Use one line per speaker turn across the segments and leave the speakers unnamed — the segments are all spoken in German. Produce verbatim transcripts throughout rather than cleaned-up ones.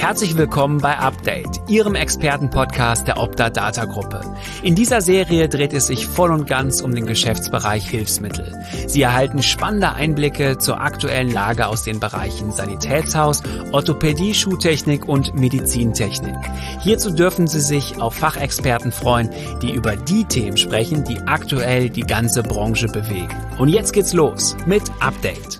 Herzlich willkommen bei Update, Ihrem Expertenpodcast der Opta Data Gruppe. In dieser Serie dreht es sich voll und ganz um den Geschäftsbereich Hilfsmittel. Sie erhalten spannende Einblicke zur aktuellen Lage aus den Bereichen Sanitätshaus, Orthopädie, Schuhtechnik und Medizintechnik. Hierzu dürfen Sie sich auf Fachexperten freuen, die über die Themen sprechen, die aktuell die ganze Branche bewegen. Und jetzt geht's los mit Update.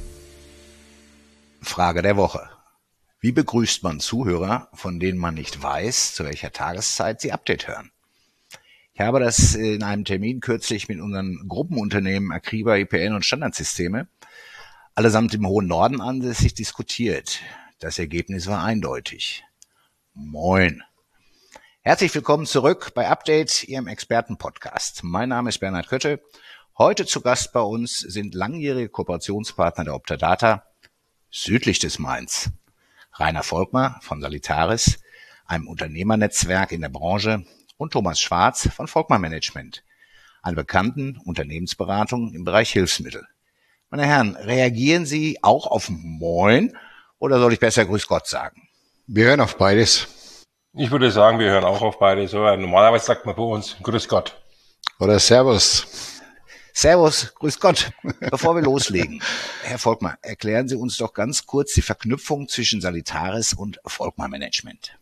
Frage der Woche. Wie begrüßt man Zuhörer, von denen man nicht weiß, zu welcher Tageszeit sie Update hören? Ich habe das in einem Termin kürzlich mit unseren Gruppenunternehmen Akriba, I P N und Standardsysteme, allesamt im hohen Norden ansässig, diskutiert. Das Ergebnis war eindeutig. Moin. Herzlich willkommen zurück bei Update, Ihrem Expertenpodcast. Mein Name ist Bernhard Kötte. Heute zu Gast bei uns sind langjährige Kooperationspartner der Opta Data südlich des Mains. Rainer Volkmar von Salitaris, einem Unternehmernetzwerk in der Branche, und Thomas Schwarz von Volkmar Management, einer bekannten Unternehmensberatung im Bereich Hilfsmittel. Meine Herren, reagieren Sie auch auf Moin oder soll ich besser Grüß Gott sagen?
Wir hören auf beides.
Ich würde sagen, wir hören auch auf beides. Normalerweise sagt man bei uns Grüß Gott.
Oder Servus.
Servus, grüß Gott. Bevor wir loslegen, Herr Volkmar, erklären Sie uns doch ganz kurz die Verknüpfung zwischen Salitaris und Volkmar Management.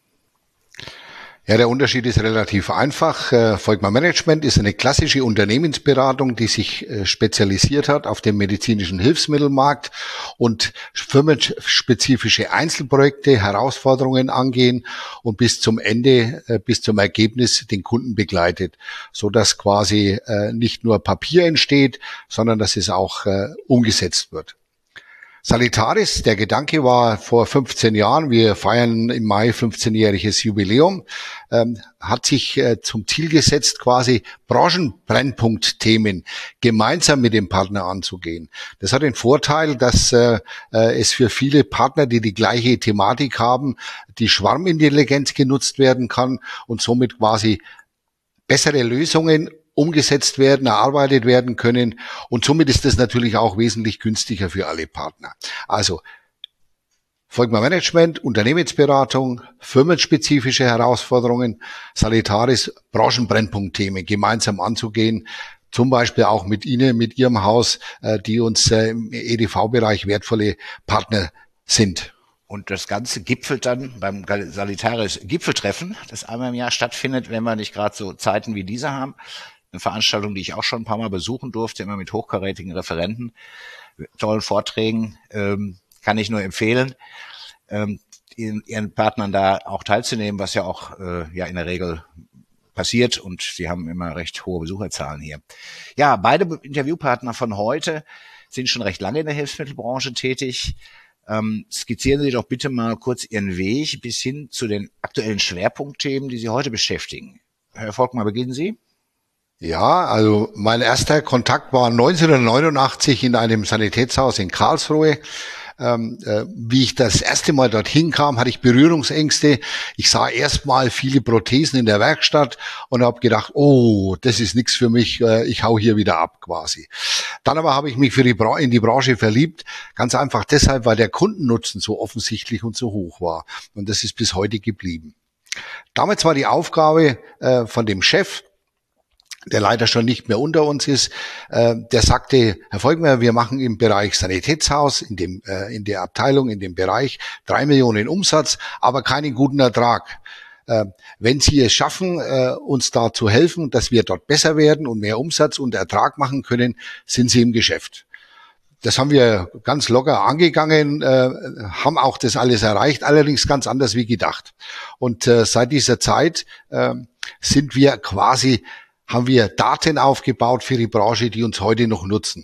Ja, der Unterschied ist relativ einfach. Volkmar Management ist eine klassische Unternehmensberatung, die sich spezialisiert hat auf den medizinischen Hilfsmittelmarkt und firmenspezifische Einzelprojekte, Herausforderungen angehen und bis zum Ende, bis zum Ergebnis den Kunden begleitet, so dass quasi nicht nur Papier entsteht, sondern dass es auch umgesetzt wird. Salitaris, der Gedanke war vor fünfzehn Jahren, wir feiern im Mai fünfzehnjähriges Jubiläum, ähm, hat sich äh, zum Ziel gesetzt, quasi Branchenbrennpunktthemen gemeinsam mit dem Partner anzugehen. Das hat den Vorteil, dass äh, äh, es für viele Partner, die die gleiche Thematik haben, die Schwarmintelligenz genutzt werden kann und somit quasi bessere Lösungen umgesetzt werden, erarbeitet werden können, und somit ist das natürlich auch wesentlich günstiger für alle Partner. Also Volkmar Management, Unternehmensberatung, firmenspezifische Herausforderungen, Salitaris, Branchenbrennpunktthemen gemeinsam anzugehen, zum Beispiel auch mit Ihnen, mit Ihrem Haus, die uns im E D V-Bereich wertvolle Partner sind.
Und das Ganze gipfelt dann beim Salitaris Gipfeltreffen, das einmal im Jahr stattfindet, wenn wir nicht gerade so Zeiten wie diese haben. Eine Veranstaltung, die ich auch schon ein paar Mal besuchen durfte, immer mit hochkarätigen Referenten, tollen Vorträgen, ähm, kann ich nur empfehlen, ähm, ihren, ihren Partnern da auch teilzunehmen, was ja auch äh, ja in der Regel passiert, und sie haben immer recht hohe Besucherzahlen hier. Ja, beide Interviewpartner von heute sind schon recht lange in der Hilfsmittelbranche tätig. Ähm, skizzieren Sie doch bitte mal kurz Ihren Weg bis hin zu den aktuellen Schwerpunktthemen, die Sie heute beschäftigen. Herr Volkmar, beginnen Sie.
Ja, also mein erster Kontakt war neunzehnhundertneunundachtzig in einem Sanitätshaus in Karlsruhe. Ähm, äh, wie ich das erste Mal dorthin kam, hatte ich Berührungsängste. Ich sah erstmal viele Prothesen in der Werkstatt und habe gedacht, oh, das ist nichts für mich, äh, ich hau hier wieder ab quasi. Dann aber habe ich mich für die Bra- in die Branche verliebt, ganz einfach deshalb, weil der Kundennutzen so offensichtlich und so hoch war. Und das ist bis heute geblieben. Damals war die Aufgabe äh, von dem Chef, der leider schon nicht mehr unter uns ist, äh, der sagte, Herr Volkmar, wir machen im Bereich Sanitätshaus, in dem äh, in der Abteilung, in dem Bereich drei Millionen Umsatz, aber keinen guten Ertrag. Äh, wenn Sie es schaffen, äh, uns da zu helfen, dass wir dort besser werden und mehr Umsatz und Ertrag machen können, sind Sie im Geschäft. Das haben wir ganz locker angegangen, äh, haben auch das alles erreicht, allerdings ganz anders wie gedacht. Und äh, seit dieser Zeit äh, sind wir quasi haben wir Daten aufgebaut für die Branche, die uns heute noch nutzen.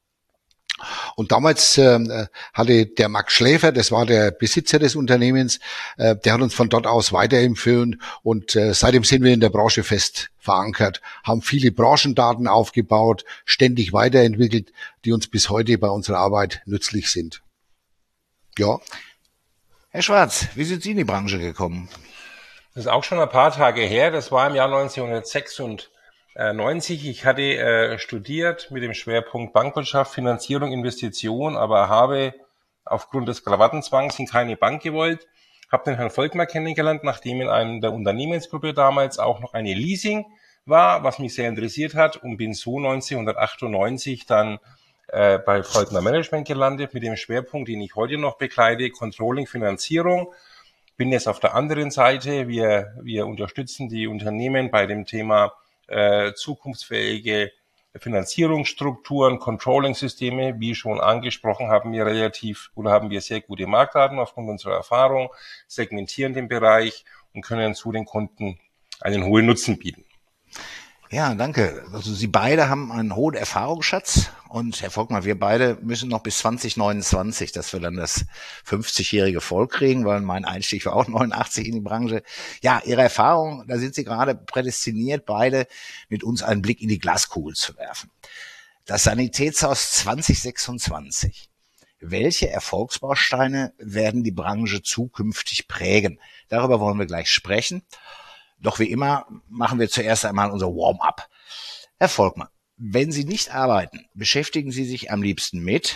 Und damals äh, hatte der Max Schläfer, das war der Besitzer des Unternehmens, äh, der hat uns von dort aus weiterempfohlen, und äh, seitdem sind wir in der Branche fest verankert, haben viele Branchendaten aufgebaut, ständig weiterentwickelt, die uns bis heute bei unserer Arbeit nützlich sind. Ja.
Herr Schwarz, wie sind Sie in die Branche gekommen?
Das ist auch schon ein paar Tage her, das war im Jahr neunzehnhundertsechsundneunzig. Ich hatte äh, studiert mit dem Schwerpunkt Bankwirtschaft, Finanzierung, Investition, aber habe aufgrund des Krawattenzwangs in keine Bank gewollt, habe den Herrn Volkmar kennengelernt, nachdem in einem der Unternehmensgruppe damals auch noch eine Leasing war, was mich sehr interessiert hat, und bin so neunzehnhundertachtundneunzig dann äh, bei Volkmar Management gelandet mit dem Schwerpunkt, den ich heute noch bekleide, Controlling, Finanzierung. Bin jetzt auf der anderen Seite. Wir, wir unterstützen die Unternehmen bei dem Thema äh, zukunftsfähige Finanzierungsstrukturen, Controlling-Systeme. Wie schon angesprochen, haben wir relativ oder haben wir sehr gute Marktdaten aufgrund unserer Erfahrung, segmentieren den Bereich und können zu den Kunden einen hohen Nutzen bieten.
Ja, danke. Also Sie beide haben einen hohen Erfahrungsschatz und Herr Volkmar, wir beide müssen noch bis zwanzig neunundzwanzig, dass wir dann das fünfzigjährige voll kriegen, weil mein Einstieg war auch neunundachtzig in die Branche. Ja, Ihre Erfahrung, da sind Sie gerade prädestiniert, beide mit uns einen Blick in die Glaskugel zu werfen. Das Sanitätshaus zwanzig sechsundzwanzig. Welche Erfolgsbausteine werden die Branche zukünftig prägen? Darüber wollen wir gleich sprechen. Doch wie immer machen wir zuerst einmal unser Warm-up. Herr Volkmar, wenn Sie nicht arbeiten, beschäftigen Sie sich am liebsten mit?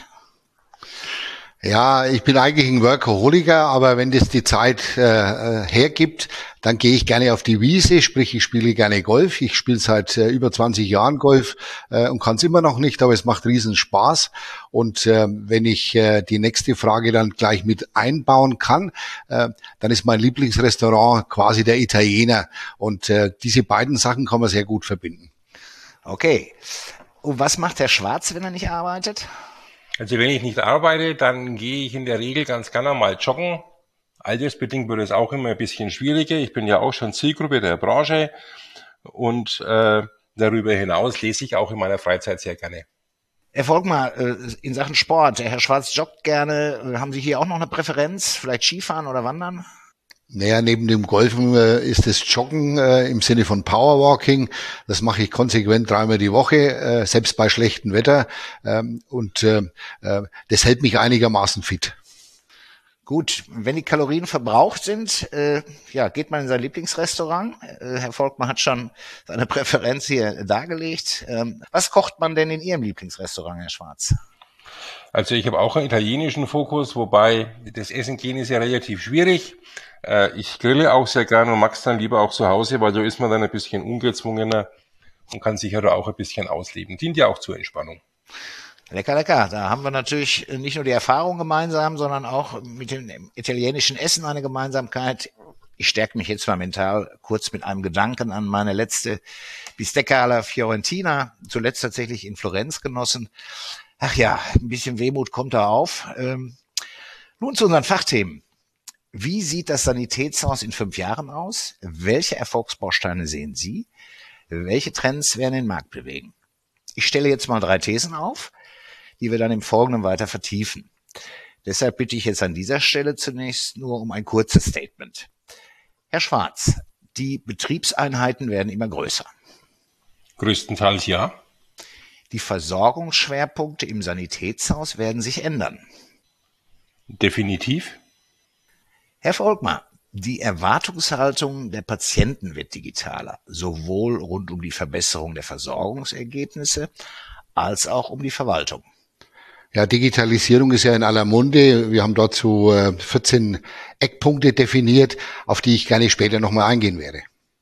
Ja, ich bin eigentlich ein Workaholiker, aber wenn das die Zeit äh, hergibt, dann gehe ich gerne auf die Wiese, sprich ich spiele gerne Golf. Ich spiele seit äh, über zwanzig Jahren Golf äh, und kann es immer noch nicht, aber es macht riesen Spaß. Und äh, wenn ich äh, die nächste Frage dann gleich mit einbauen kann, äh, dann ist mein Lieblingsrestaurant quasi der Italiener. Und äh, diese beiden Sachen kann man sehr gut verbinden.
Okay. Und was macht Herr Schwarz, wenn er nicht arbeitet?
Also wenn ich nicht arbeite, dann gehe ich in der Regel ganz gerne mal joggen. Altersbedingt wird es auch immer ein bisschen schwieriger. Ich bin ja auch schon Zielgruppe der Branche und äh, darüber hinaus lese ich auch in meiner Freizeit sehr gerne.
Herr Volkmar, in Sachen Sport, der Herr Schwarz joggt gerne. Haben Sie hier auch noch eine Präferenz? Vielleicht Skifahren oder Wandern?
Naja, neben dem Golfen äh, ist das Joggen äh, im Sinne von Powerwalking. Das mache ich konsequent dreimal die Woche, äh, selbst bei schlechtem Wetter. Ähm, und äh, äh, das hält mich einigermaßen fit.
Gut, wenn die Kalorien verbraucht sind, äh, ja, geht man in sein Lieblingsrestaurant. Äh, Herr Volkmar hat schon seine Präferenz hier dargelegt. Ähm, was kocht man denn in Ihrem Lieblingsrestaurant, Herr Schwarz?
Also ich habe auch einen italienischen Fokus, wobei das Essen gehen ist ja relativ schwierig. Äh, ich grille auch sehr gerne und mag's dann lieber auch zu Hause, weil so ist man dann ein bisschen ungezwungener und kann sich ja auch ein bisschen ausleben. Dient ja auch zur Entspannung.
Lecker, lecker. Da haben wir natürlich nicht nur die Erfahrung gemeinsam, sondern auch mit dem italienischen Essen eine Gemeinsamkeit. Ich stärke mich jetzt mal mental kurz mit einem Gedanken an meine letzte Bistecca alla Fiorentina, zuletzt tatsächlich in Florenz genossen. Ach ja, ein bisschen Wehmut kommt da auf. Ähm, nun zu unseren Fachthemen. Wie sieht das Sanitätshaus in fünf Jahren aus? Welche Erfolgsbausteine sehen Sie? Welche Trends werden den Markt bewegen? Ich stelle jetzt mal drei Thesen auf, die wir dann im Folgenden weiter vertiefen. Deshalb bitte ich jetzt an dieser Stelle zunächst nur um ein kurzes Statement. Herr Schwarz, die Betriebseinheiten werden immer größer.
Größtenteils ja.
Die Versorgungsschwerpunkte im Sanitätshaus werden sich ändern.
Definitiv.
Herr Volkmar, die Erwartungshaltung der Patienten wird digitaler, sowohl rund um die Verbesserung der Versorgungsergebnisse als auch um die Verwaltung.
Ja, Digitalisierung ist ja in aller Munde. Wir haben dazu vierzehn Eckpunkte definiert, auf die ich gerne später nochmal eingehen werde.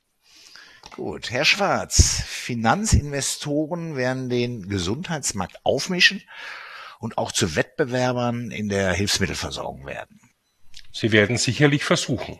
Gut, Herr Schwarz, Finanzinvestoren werden den Gesundheitsmarkt aufmischen und auch zu Wettbewerbern in der Hilfsmittelversorgung werden.
Sie werden sicherlich versuchen.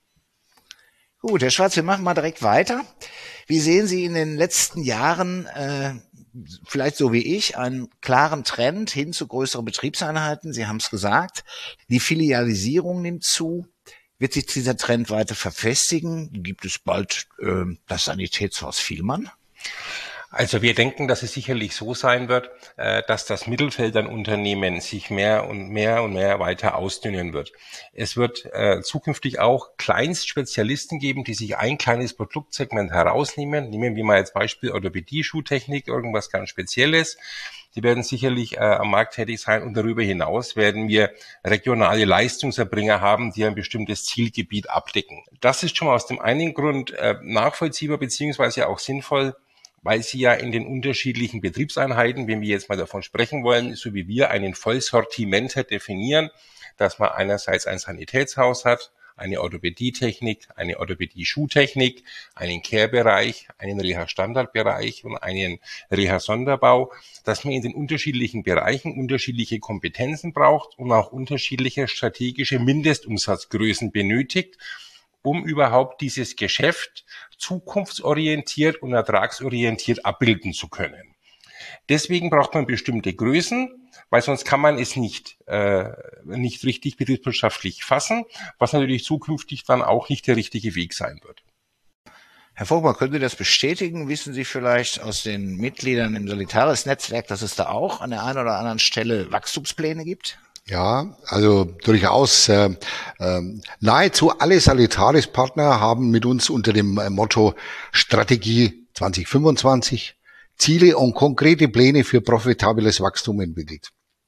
Gut, Herr Schwarz, wir machen mal direkt weiter. Wie sehen Sie in den letzten Jahren, äh, vielleicht so wie ich, einen klaren Trend hin zu größeren Betriebseinheiten? Sie haben es gesagt, die Filialisierung nimmt zu. Wird sich dieser Trend weiter verfestigen? Gibt es bald äh, das Sanitätshaus Vielmann?
Also wir denken, dass es sicherlich so sein wird, äh, dass das Mittelfeld an Unternehmen sich mehr und mehr und mehr weiter ausdünnen wird. Es wird äh, zukünftig auch Kleinstspezialisten geben, die sich ein kleines Produktsegment herausnehmen. Nehmen wir mal als Beispiel Orthopädie-Schuhtechnik, irgendwas ganz Spezielles. Die werden sicherlich äh, am Markt tätig sein und darüber hinaus werden wir regionale Leistungserbringer haben, die ein bestimmtes Zielgebiet abdecken. Das ist schon mal aus dem einen Grund äh, nachvollziehbar beziehungsweise auch sinnvoll, weil sie ja in den unterschiedlichen Betriebseinheiten, wenn wir jetzt mal davon sprechen wollen, so wie wir einen Vollsortimenter definieren, dass man einerseits ein Sanitätshaus hat, eine Orthopädietechnik, eine Orthopädie-Schuhtechnik, einen Care-Bereich, einen Reha-Standardbereich und einen Reha-Sonderbau, dass man in den unterschiedlichen Bereichen unterschiedliche Kompetenzen braucht und auch unterschiedliche strategische Mindestumsatzgrößen benötigt, um überhaupt dieses Geschäft zukunftsorientiert und ertragsorientiert abbilden zu können. Deswegen braucht man bestimmte Größen, weil sonst kann man es nicht, äh, nicht richtig betriebswirtschaftlich fassen, was natürlich zukünftig dann auch nicht der richtige Weg sein wird.
Herr Vogtmann, können Sie das bestätigen? Wissen Sie vielleicht aus den Mitgliedern im Solitaris-Netzwerk, dass es da auch an der einen oder anderen Stelle Wachstumspläne gibt?
Ja, also durchaus. Äh, äh, nahezu alle Solitaris-Partner haben mit uns unter dem Motto Strategie zwanzig fünfundzwanzig Ziele und konkrete Pläne für profitables Wachstum entwickelt.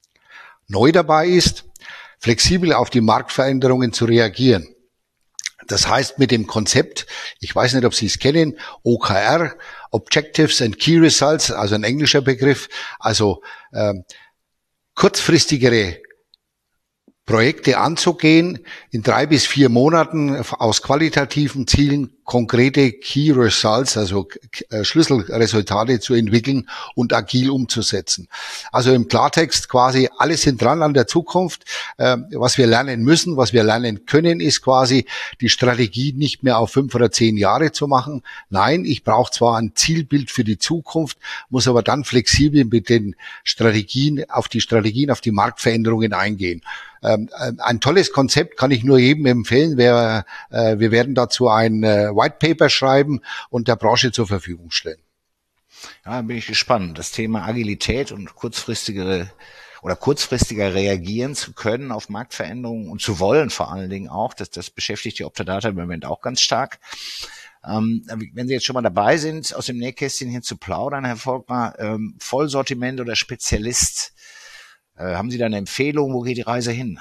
Neu dabei ist, flexibel auf die Marktveränderungen zu reagieren. Das heißt mit dem Konzept, ich weiß nicht, ob Sie es kennen, O K R, Objectives and Key Results, also ein englischer Begriff, also äh, kurzfristigere Projekte anzugehen, in drei bis vier Monaten aus qualitativen Zielen konkrete Key Results, also Schlüsselresultate zu entwickeln und agil umzusetzen. Also im Klartext quasi, alles sind dran an der Zukunft. Was wir lernen müssen, was wir lernen können, ist quasi die Strategie nicht mehr auf fünf oder zehn Jahre zu machen. Nein, ich brauche zwar ein Zielbild für die Zukunft, muss aber dann flexibel mit den Strategien, auf die Strategien, auf die Marktveränderungen eingehen. Ein tolles Konzept, kann ich nur jedem empfehlen. Wir, wir werden dazu ein White Paper schreiben und der Branche zur Verfügung stellen.
Ja, bin ich gespannt. Das Thema Agilität und kurzfristigere oder kurzfristiger reagieren zu können auf Marktveränderungen und zu wollen vor allen Dingen auch, das, das beschäftigt die Optadata im Moment auch ganz stark. Ähm, wenn Sie jetzt schon mal dabei sind, aus dem Nähkästchen hin zu plaudern, Herr Volkmar, ähm, Vollsortiment oder Spezialist, äh, haben Sie da eine Empfehlung, wo geht die Reise hin?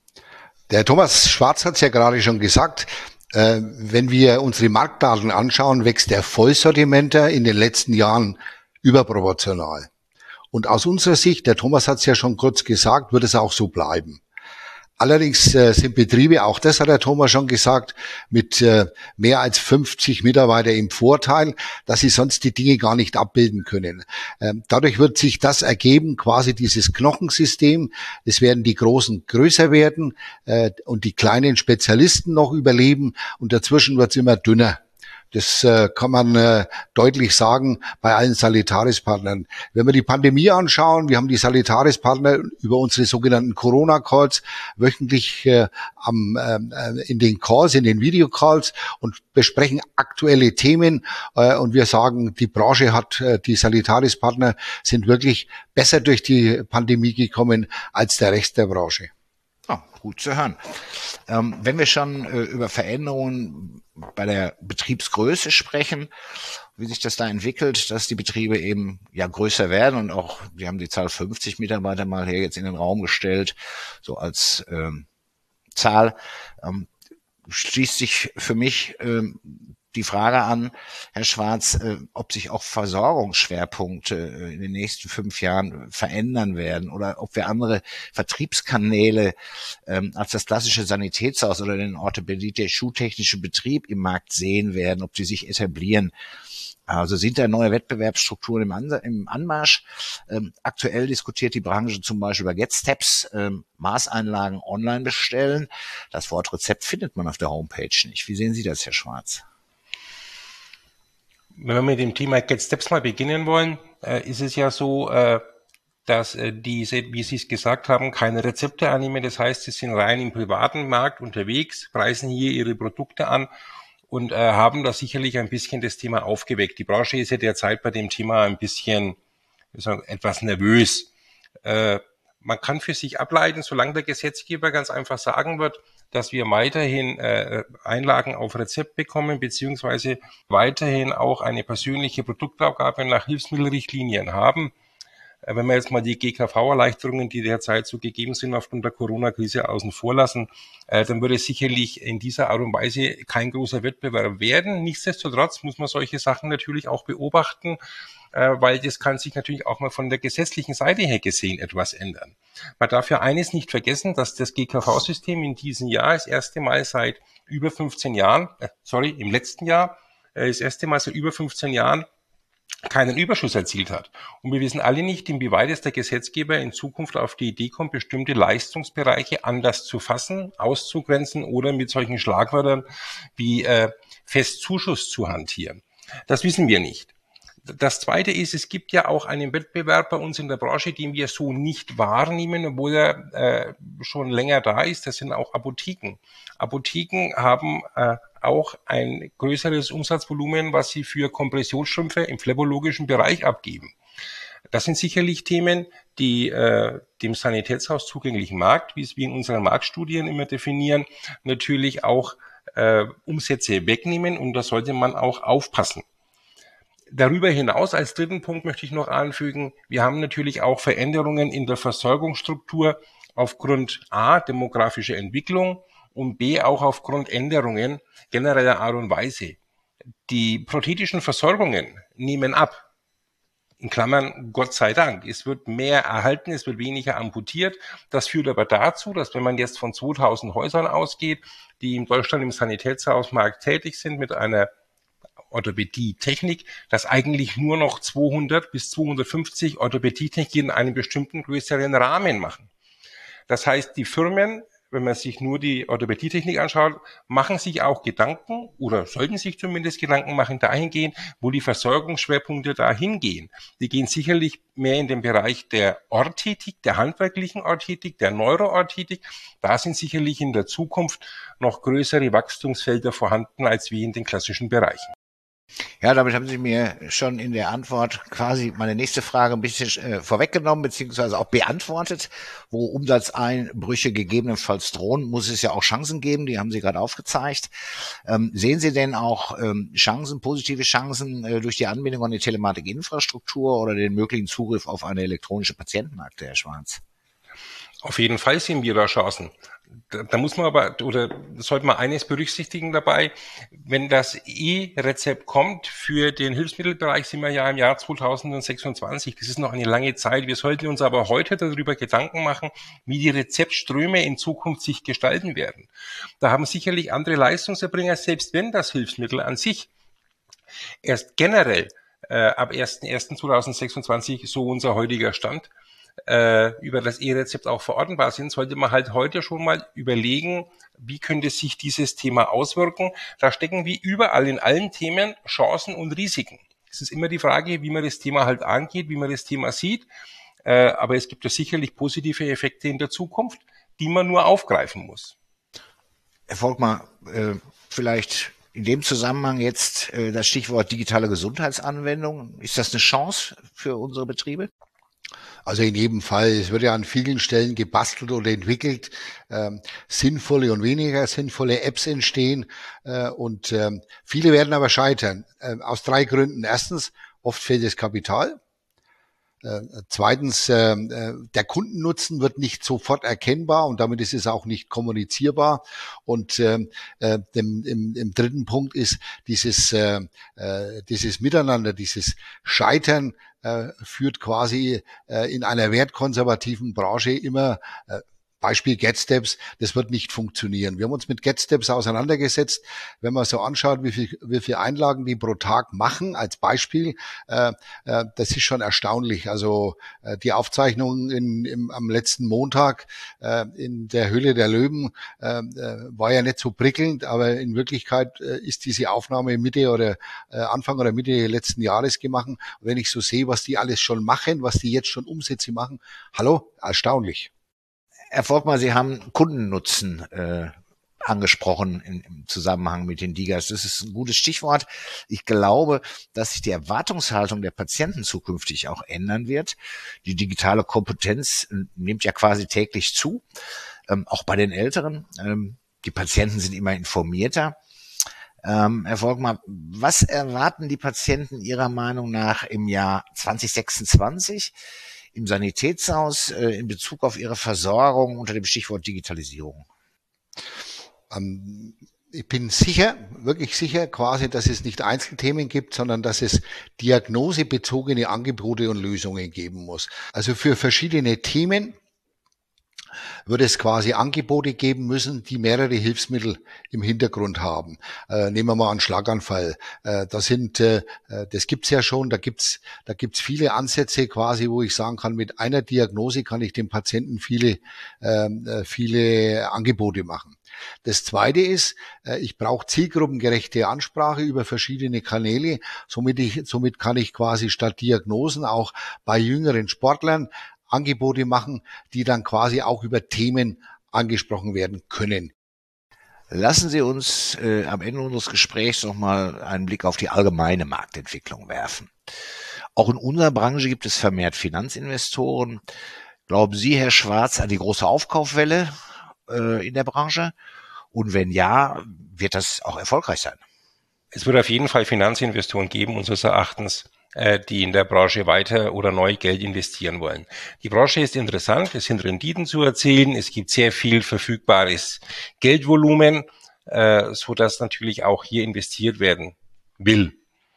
Der Thomas Schwarz hat es ja gerade schon gesagt, äh, wenn wir unsere Marktdaten anschauen, wächst der Vollsortimenter in den letzten Jahren überproportional. Und aus unserer Sicht, der Thomas hat es ja schon kurz gesagt, wird es auch so bleiben. Allerdings äh, sind Betriebe, auch das hat der Thomas schon gesagt, mit äh, mehr als fünfzig Mitarbeiter im Vorteil, dass sie sonst die Dinge gar nicht abbilden können. Ähm, dadurch wird sich das ergeben, quasi dieses Knochensystem. Es werden die Großen größer werden äh, und die kleinen Spezialisten noch überleben und dazwischen wird es immer dünner. Das äh, kann man äh, deutlich sagen bei allen Solitaris-Partnern. Wenn wir die Pandemie anschauen, wir haben die Solitaris-Partner über unsere sogenannten Corona-Calls wöchentlich äh, am, äh, in den Calls, in den Videocalls und besprechen aktuelle Themen. Äh, und wir sagen, die Branche hat, äh, die Solitaris-Partner sind wirklich besser durch die Pandemie gekommen als der Rest der Branche.
Oh, gut zu hören. Ähm, wenn wir schon äh, über Veränderungen bei der Betriebsgröße sprechen, wie sich das da entwickelt, dass die Betriebe eben ja größer werden und auch, wir haben die Zahl fünfzig Mitarbeiter mal hier jetzt in den Raum gestellt, so als ähm, Zahl, ähm, schließt sich für mich ähm, die Frage an, Herr Schwarz, äh, ob sich auch Versorgungsschwerpunkte äh, in den nächsten fünf Jahren verändern werden oder ob wir andere Vertriebskanäle ähm, als das klassische Sanitätshaus oder den Orthopädie, der schuhtechnische Betrieb im Markt sehen werden, ob sie sich etablieren. Also sind da neue Wettbewerbsstrukturen im, An- im Anmarsch. Ähm, aktuell diskutiert die Branche zum Beispiel über GetSteps, ähm, Maßeinlagen online bestellen. Das Wort Rezept findet man auf der Homepage nicht. Wie sehen Sie das, Herr Schwarz?
Wenn wir mit dem Thema GetSteps mal beginnen wollen, äh, ist es ja so, äh, dass äh, diese, wie Sie es gesagt haben, keine Rezepte annehmen. Das heißt, sie sind rein im privaten Markt unterwegs, preisen hier ihre Produkte an und äh, haben da sicherlich ein bisschen das Thema aufgeweckt. Die Branche ist ja derzeit bei dem Thema ein bisschen, wie sagen, etwas nervös. Äh, man kann für sich ableiten, solange der Gesetzgeber ganz einfach sagen wird, dass wir weiterhin äh, Einlagen auf Rezept bekommen, beziehungsweise weiterhin auch eine persönliche Produktabgabe nach Hilfsmittelrichtlinien haben, Wenn wir jetzt mal die G K V-Erleichterungen, die derzeit so gegeben sind aufgrund der Corona-Krise, außen vor lassen, dann würde es sicherlich in dieser Art und Weise kein großer Wettbewerb werden. Nichtsdestotrotz muss man solche Sachen natürlich auch beobachten, weil das kann sich natürlich auch mal von der gesetzlichen Seite her gesehen etwas ändern. Man darf ja eines nicht vergessen, dass das G K V-System in diesem Jahr das erste Mal seit über fünfzehn Jahren, äh, sorry, im letzten Jahr, äh, das erste Mal seit über fünfzehn Jahren keinen Überschuss erzielt hat. Und wir wissen alle nicht, inwieweit es der Gesetzgeber in Zukunft auf die Idee kommt, bestimmte Leistungsbereiche anders zu fassen, auszugrenzen oder mit solchen Schlagwörtern wie äh, Festzuschuss zu hantieren. Das wissen wir nicht. Das Zweite ist, es gibt ja auch einen Wettbewerb bei uns in der Branche, den wir so nicht wahrnehmen, obwohl er äh, schon länger da ist. Das sind auch Apotheken. Apotheken haben äh, auch ein größeres Umsatzvolumen, was sie für Kompressionsstrümpfe im phlebologischen Bereich abgeben. Das sind sicherlich Themen, die äh, dem Sanitätshaus zugänglichen Markt, wie es wir in unseren Marktstudien immer definieren, natürlich auch äh, Umsätze wegnehmen, und da sollte man auch aufpassen. Darüber hinaus, als dritten Punkt möchte ich noch anfügen, wir haben natürlich auch Veränderungen in der Versorgungsstruktur aufgrund A, demografischer Entwicklung, und B, auch aufgrund Änderungen genereller Art und Weise. Die prothetischen Versorgungen nehmen ab. In Klammern, Gott sei Dank. Es wird mehr erhalten, es wird weniger amputiert. Das führt aber dazu, dass wenn man jetzt von zweitausend Häusern ausgeht, die in Deutschland im Sanitätshausmarkt tätig sind mit einer Orthopädie-Technik, dass eigentlich nur noch zweihundert bis zweihundertfünfzig Orthopädie-Techniken in einem bestimmten größeren Rahmen machen. Das heißt, die Firmen, wenn man sich nur die Orthopädie-Technik anschaut, machen sich auch Gedanken oder sollten sich zumindest Gedanken machen dahingehend, wo die Versorgungsschwerpunkte dahin gehen. Die gehen sicherlich mehr in den Bereich der Orthetik, der handwerklichen Orthetik, der Neuroorthetik. Da sind sicherlich in der Zukunft noch größere Wachstumsfelder vorhanden als wie in den klassischen Bereichen.
Ja, damit haben Sie mir schon in der Antwort quasi meine nächste Frage ein bisschen äh, vorweggenommen, beziehungsweise auch beantwortet. Wo Umsatzeinbrüche gegebenenfalls drohen, muss es ja auch Chancen geben, die haben Sie gerade aufgezeigt. Ähm, sehen Sie denn auch ähm, Chancen, positive Chancen äh, durch die Anbindung an die Telematikinfrastruktur oder den möglichen Zugriff auf eine elektronische Patientenakte, Herr Schwarz?
Auf jeden Fall sehen wir da Chancen. Da, da muss man aber, oder sollte man eines berücksichtigen dabei, wenn das E-Rezept kommt für den Hilfsmittelbereich, sind wir ja im Jahr zweitausendsechsundzwanzig. Das ist noch eine lange Zeit. Wir sollten uns aber heute darüber Gedanken machen, wie die Rezeptströme in Zukunft sich gestalten werden. Da haben sicherlich andere Leistungserbringer, selbst wenn das Hilfsmittel an sich erst generell äh, ab erster erster zweitausendsechsundzwanzig, so unser heutiger Stand, über das E-Rezept auch verordnbar sind, sollte man halt heute schon mal überlegen, wie könnte sich dieses Thema auswirken. Da stecken wie überall in allen Themen Chancen und Risiken. Es ist immer die Frage, wie man das Thema halt angeht, wie man das Thema sieht. Aber es gibt ja sicherlich positive Effekte in der Zukunft, die man nur aufgreifen muss.
Herr Volkmar, vielleicht in dem Zusammenhang jetzt das Stichwort digitale Gesundheitsanwendung. Ist das eine Chance für unsere Betriebe?
Also in jedem Fall, es wird ja an vielen Stellen gebastelt oder entwickelt, ähm, sinnvolle und weniger sinnvolle Apps entstehen äh, und ähm, viele werden aber scheitern, äh, aus drei Gründen. Erstens, oft fehlt das Kapital. Äh, zweitens, äh, der Kundennutzen wird nicht sofort erkennbar und damit ist es auch nicht kommunizierbar. Und äh, äh, dem, im, im dritten Punkt ist dieses, äh, äh, dieses Miteinander, dieses Scheitern äh, führt quasi äh, in einer wertkonservativen Branche immer äh, Beispiel GetSteps, das wird nicht funktionieren. Wir haben uns mit GetSteps auseinandergesetzt. Wenn man so anschaut, wie viel, wie viel Einlagen die pro Tag machen, als Beispiel, äh, äh, das ist schon erstaunlich. Also äh, die Aufzeichnung in, im, am letzten Montag äh, in der Höhle der Löwen äh, war ja nicht so prickelnd, aber in Wirklichkeit äh, ist diese Aufnahme Mitte oder äh, Anfang oder Mitte letzten Jahres gemacht. Und wenn ich so sehe, was die alles schon machen, was die jetzt schon Umsätze machen, hallo, erstaunlich.
Herr Volkmar, Sie haben Kundennutzen äh, angesprochen in, im Zusammenhang mit den DIGAs. Das ist ein gutes Stichwort. Ich glaube, dass sich die Erwartungshaltung der Patienten zukünftig auch ändern wird. Die digitale Kompetenz äh, nimmt ja quasi täglich zu, ähm, auch bei den Älteren. Ähm, die Patienten sind immer informierter. Ähm, Herr Volkmar, was erwarten die Patienten Ihrer Meinung nach im Jahr zwanzig sechsundzwanzig? im Sanitätshaus äh, in Bezug auf Ihre Versorgung unter dem Stichwort Digitalisierung?
Ähm, ich bin sicher, wirklich sicher quasi, dass es nicht Einzelthemen gibt, sondern dass es diagnosebezogene Angebote und Lösungen geben muss. Also für verschiedene Themen wird es quasi Angebote geben müssen, die mehrere Hilfsmittel im Hintergrund haben. Äh, nehmen wir mal einen Schlaganfall. Äh, das sind, äh, das gibt's ja schon. Da gibt's, da gibt's viele Ansätze quasi, wo ich sagen kann, mit einer Diagnose kann ich dem Patienten viele, äh, viele Angebote machen. Das Zweite ist, äh, ich brauche zielgruppengerechte Ansprache über verschiedene Kanäle. Somit ich, somit kann ich quasi statt Diagnosen auch bei jüngeren Sportlern Angebote machen, die dann quasi auch über Themen angesprochen werden können.
Lassen Sie uns äh, am Ende unseres Gesprächs nochmal einen Blick auf die allgemeine Marktentwicklung werfen. Auch in unserer Branche gibt es vermehrt Finanzinvestoren. Glauben Sie, Herr Schwarz, an die große Aufkaufwelle äh, in der Branche? Und wenn ja, wird das auch erfolgreich sein?
Es wird auf jeden Fall Finanzinvestoren geben, unseres Erachtens, die in der Branche weiter oder neu Geld investieren wollen. Die Branche ist interessant, es sind Renditen zu erzielen, es gibt sehr viel verfügbares Geldvolumen, äh, so dass natürlich auch hier investiert werden will.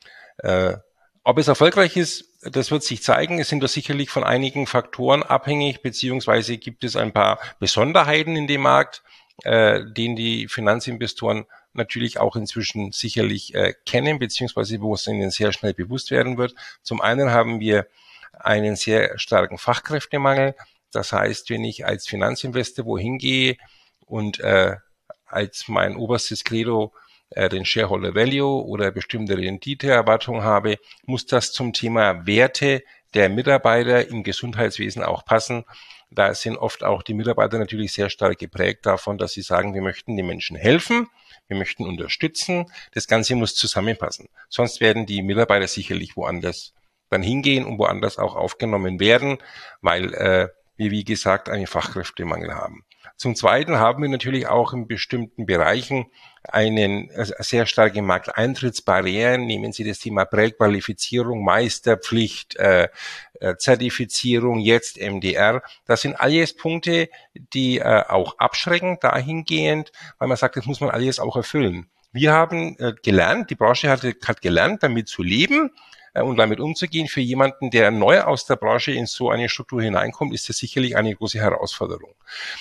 Äh, ob es erfolgreich ist, das wird sich zeigen. Es sind da sicherlich von einigen Faktoren abhängig, beziehungsweise gibt es ein paar Besonderheiten in dem Markt, äh, den die Finanzinvestoren natürlich auch inzwischen sicherlich äh, kennen, beziehungsweise wo es ihnen sehr schnell bewusst werden wird. Zum einen haben wir einen sehr starken Fachkräftemangel. Das heißt, wenn ich als Finanzinvestor wohin gehe und äh, als mein oberstes Credo äh, den Shareholder Value oder bestimmte Renditeerwartung habe, muss das zum Thema Werte der Mitarbeiter im Gesundheitswesen auch passen. Da sind oft auch die Mitarbeiter natürlich sehr stark geprägt davon, dass sie sagen, wir möchten den Menschen helfen, wir möchten unterstützen. Das Ganze muss zusammenpassen. Sonst werden die Mitarbeiter sicherlich woanders dann hingehen und woanders auch aufgenommen werden, weil äh, wir, wie gesagt, einen Fachkräftemangel haben. Zum Zweiten haben wir natürlich auch in bestimmten Bereichen einen äh, sehr starke Markteintrittsbarrieren. Nehmen Sie das Thema Präqualifizierung, Meisterpflicht, äh, äh, Zertifizierung, jetzt M D R. Das sind alles Punkte, die äh, auch abschrecken dahingehend, weil man sagt, das muss man alles auch erfüllen. Wir haben äh, gelernt, die Branche hat, hat gelernt, damit zu leben äh, und damit umzugehen. Für jemanden, der neu aus der Branche in so eine Struktur hineinkommt, ist das sicherlich eine große Herausforderung.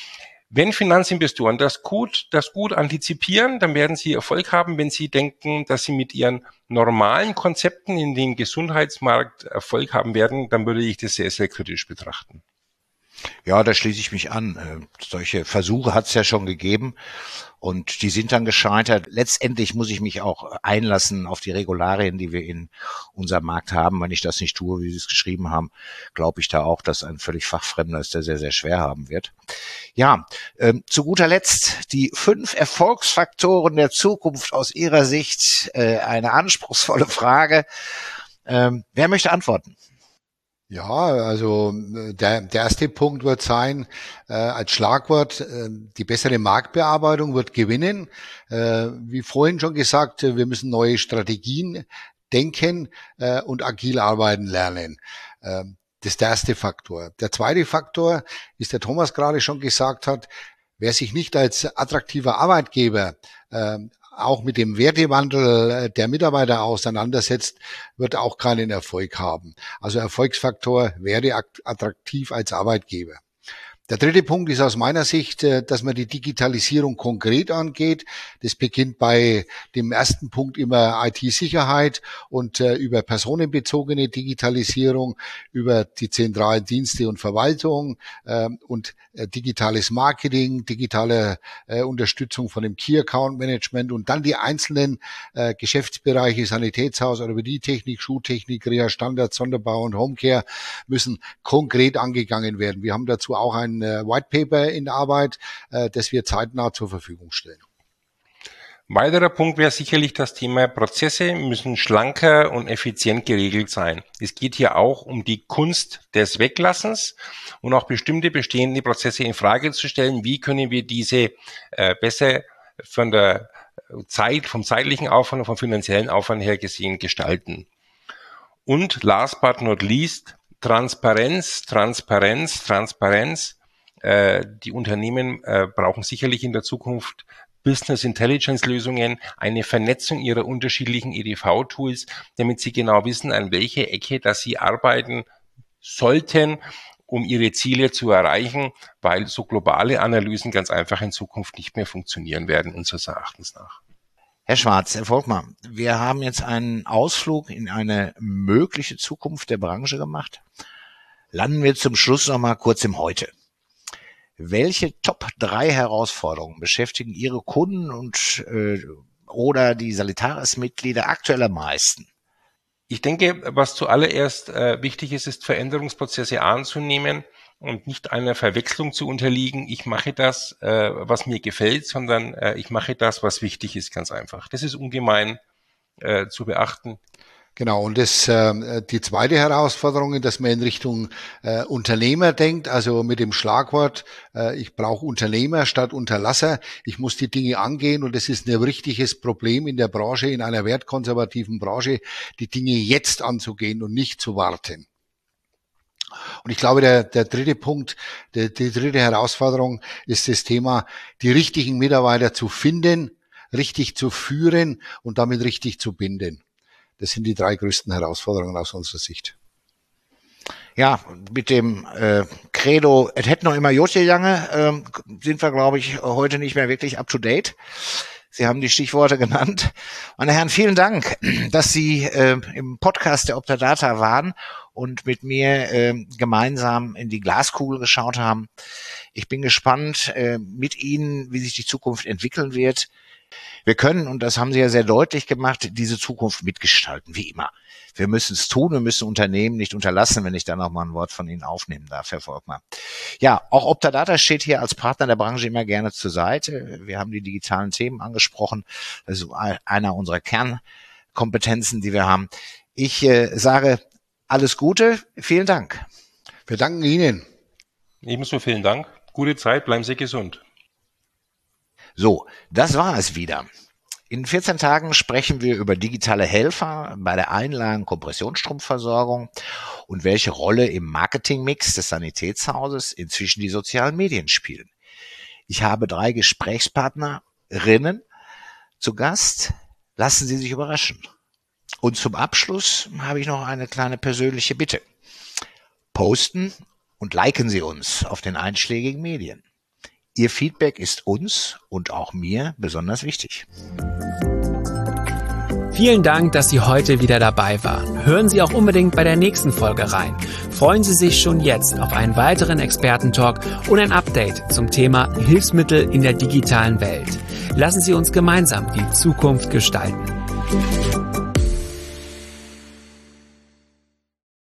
Wenn Finanzinvestoren das gut, das gut antizipieren, dann werden sie Erfolg haben. Wenn sie denken, dass sie mit ihren normalen Konzepten in dem Gesundheitsmarkt Erfolg haben werden, dann würde ich das sehr, sehr kritisch betrachten.
Ja, da schließe ich mich an. Solche Versuche hat es ja schon gegeben und die sind dann gescheitert. Letztendlich muss ich mich auch einlassen auf die Regularien, die wir in unserem Markt haben. Wenn ich das nicht tue, wie Sie es geschrieben haben, glaube ich da auch, dass ein völlig Fachfremder es sehr, sehr schwer haben wird. Ja, ähm, zu guter Letzt die fünf Erfolgsfaktoren der Zukunft aus Ihrer Sicht. Äh, eine anspruchsvolle Frage. Ähm, wer möchte antworten?
Ja, also der, der erste Punkt wird sein, äh, als Schlagwort, äh, die bessere Marktbearbeitung wird gewinnen. Äh, wie vorhin schon gesagt, wir müssen neue Strategien denken äh, und agil arbeiten lernen. Äh, das ist der erste Faktor. Der zweite Faktor ist, der Thomas gerade schon gesagt hat, wer sich nicht als attraktiver Arbeitgeber äh, auch mit dem Wertewandel der Mitarbeiter auseinandersetzt, wird auch keinen Erfolg haben. Also Erfolgsfaktor wäre attraktiv als Arbeitgeber. Der dritte Punkt ist aus meiner Sicht, dass man die Digitalisierung konkret angeht. Das beginnt bei dem ersten Punkt immer I T-Sicherheit und über personenbezogene Digitalisierung, über die zentralen Dienste und Verwaltung und digitales Marketing, digitale Unterstützung von dem Key Account Management und dann die einzelnen Geschäftsbereiche, Sanitätshaus, Orthopädietechnik, Schuhtechnik, Reha Standard, Sonderbau und Homecare müssen konkret angegangen werden. Wir haben dazu auch ein White Paper in Arbeit, das wir zeitnah zur Verfügung stellen.
Weiterer Punkt wäre sicherlich das Thema Prozesse müssen schlanker und effizient geregelt sein. Es geht hier auch um die Kunst des Weglassens und auch bestimmte bestehende Prozesse in Frage zu stellen. Wie können wir diese äh, besser von der Zeit, vom zeitlichen Aufwand und vom finanziellen Aufwand her gesehen gestalten? Und last but not least, Transparenz, Transparenz, Transparenz. Äh, die Unternehmen äh, brauchen sicherlich in der Zukunft Business Intelligence Lösungen, eine Vernetzung ihrer unterschiedlichen E D V-Tools, damit sie genau wissen, an welche Ecke, dass sie arbeiten sollten, um ihre Ziele zu erreichen, weil so globale Analysen ganz einfach in Zukunft nicht mehr funktionieren werden, unseres Erachtens nach.
Herr Schwarz, Herr Volkmar, wir haben jetzt einen Ausflug in eine mögliche Zukunft der Branche gemacht. Landen wir zum Schluss noch mal kurz im Heute. Welche Top drei Herausforderungen beschäftigen Ihre Kunden und äh, oder die Salitaris-Mitglieder aktuell am meisten?
Ich denke, was zuallererst äh, wichtig ist, ist Veränderungsprozesse anzunehmen und nicht einer Verwechslung zu unterliegen. Ich mache das, äh, was mir gefällt, sondern äh, ich mache das, was wichtig ist, ganz einfach. Das ist ungemein äh, zu beachten.
Genau, und das äh, die zweite Herausforderung, dass man in Richtung äh, Unternehmer denkt, also mit dem Schlagwort, äh, ich brauche Unternehmer statt Unterlasser, ich muss die Dinge angehen und das ist ein richtiges Problem in der Branche, in einer wertkonservativen Branche, die Dinge jetzt anzugehen und nicht zu warten. Und ich glaube, der, der dritte Punkt, der, die dritte Herausforderung ist das Thema, die richtigen Mitarbeiter zu finden, richtig zu führen und damit richtig zu binden. Das sind die drei größten Herausforderungen aus unserer Sicht.
Ja, mit dem äh, Credo, es hätte noch immer Jotje Jange, ähm, sind wir, glaube ich, heute nicht mehr wirklich up to date. Sie haben die Stichworte genannt. Meine Herren, vielen Dank, dass Sie äh, im Podcast der Optadata waren und mit mir äh, gemeinsam in die Glaskugel geschaut haben. Ich bin gespannt äh, mit Ihnen, wie sich die Zukunft entwickeln wird. Wir können, und das haben Sie ja sehr deutlich gemacht, diese Zukunft mitgestalten, wie immer. Wir müssen es tun, wir müssen Unternehmen nicht unterlassen, wenn ich da noch mal ein Wort von Ihnen aufnehmen darf, Herr Volkmar. Ja, auch Optadata steht hier als Partner der Branche immer gerne zur Seite. Wir haben die digitalen Themen angesprochen. Das ist einer unserer Kernkompetenzen, die wir haben. Ich äh, sage alles Gute, vielen Dank.
Wir danken Ihnen.
Ebenso vielen Dank. Gute Zeit, bleiben Sie gesund.
So, das war es wieder. In vierzehn Tagen sprechen wir über digitale Helfer bei der Einlagen-Kompressionsstromversorgung und welche Rolle im Marketingmix des Sanitätshauses inzwischen die sozialen Medien spielen. Ich habe drei Gesprächspartnerinnen zu Gast. Lassen Sie sich überraschen. Und zum Abschluss habe ich noch eine kleine persönliche Bitte. Posten und liken Sie uns auf den einschlägigen Medien. Ihr Feedback ist uns und auch mir besonders wichtig.
Vielen Dank, dass Sie heute wieder dabei waren. Hören Sie auch unbedingt bei der nächsten Folge rein. Freuen Sie sich schon jetzt auf einen weiteren Expertentalk und ein Update zum Thema Hilfsmittel in der digitalen Welt. Lassen Sie uns gemeinsam die Zukunft gestalten.